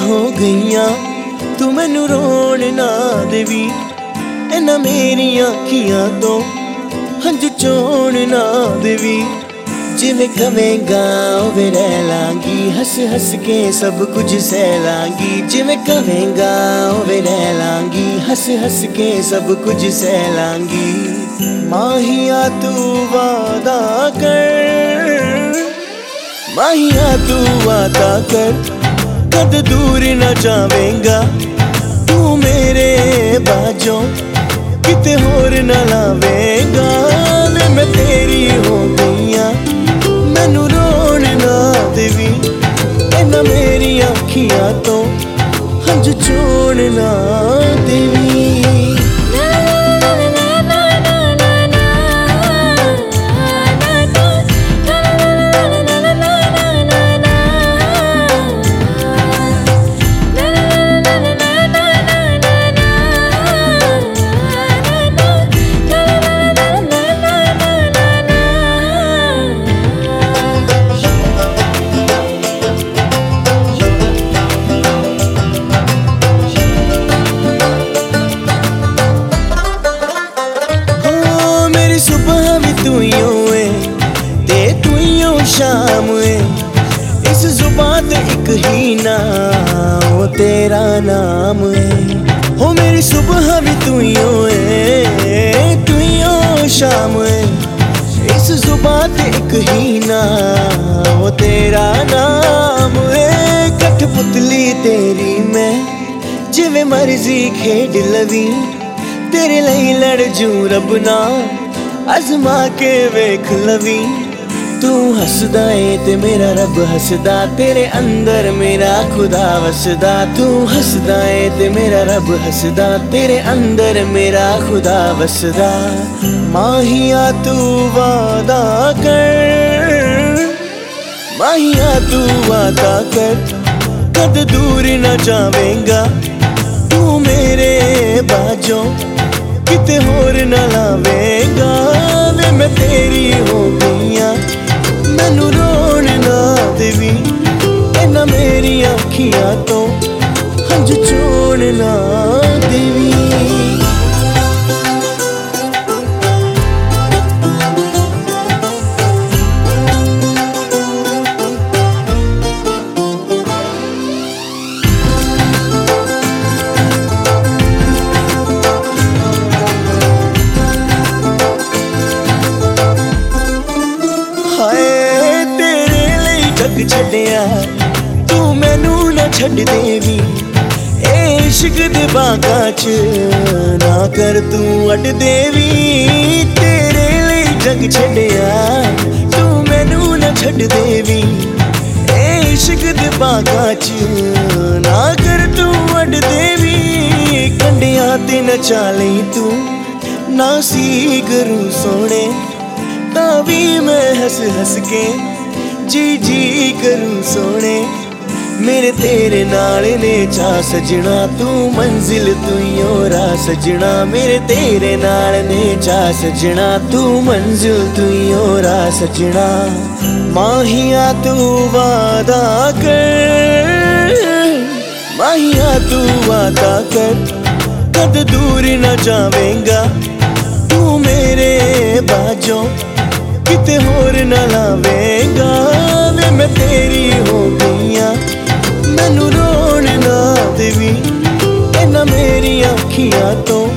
हो गईयां, तू मैनू रोण ना देवी। इन्हां मेरियां अखियां तो हंझू चोण ना देवी। जिवें कवेंगा उवें रह लांगी, हस हस के सब कुछ सह लांगी। जिवें कवेंगा उवें रह लांगी, हस हस के सब कुछ सह लांगी। माहिया तू वादा कर, माहिया तू वादा कर, कद दूर न जावेंगा तू मेरे बाजों, किते होर न लावेंगा। वे मैं तेरी हो गईयां, मैनू रोण ना देवी। इन्हां मेरियां अखियां तो हंझू चोण ना देवी। सुबह भी तू है ते तू शाम है, इस जुबान ते एक ही ना वो तेरा नाम है। हो मेरी सुबह भी तू है, तू शाम है, इस जुबान ते एक ही ना वो तेरा नाम है। कठपुतली तेरी मैं जिवें मर्जी खेड लवी, तेरे लिए लड़ जू रब ना आजमा के वेख लवी। तू हसदा है ते मेरा रब हसदा, तेरे अंदर मेरा खुदा वसदा। तू हसदा है ते मेरा रब हसदा, तेरे अंदर मेरा खुदा वसदा। माहिया तू वादा कर, माहिया तू वादा कर, कद दूर न जावेंगा तू मेरे बाजों, किते होर न लावेंगा। वे मैं तेरी हो गईयां, मैनू रोण ना देवी। इन्हां मेरियां अखियां तो हंझू चोण ना देवी। छड्डिया तू मैनू ना छड्ड देवी, ए इश्क दे बागां च ना कर तू अड देवी। तेरे लिए जग छड्डिया तू मैनू ना छड्ड देवी, ए इश्क दे बागां च ना कर तू अड देवी। कंडियां ते नचा लई तू ना सी करूं सोने, तां भी मैं हस हस के जी जी करूं सोने। मेरे तेरे नाल ने चा सजना, तू मंजिल तू ही राह सजना। मेरे तेरे नाल ने चा सजना, तू मंजिल तू ही राह सजना। माहिया तू वादा कर, माहिया तू वादा कर, कद दूर न जावेंगा तू मेरे बाजों, किते होर न लावेंगा। वे मैं तेरी हो गईयां, मैनू रोण ना देवी। इन्हां मेरियां अखियां तो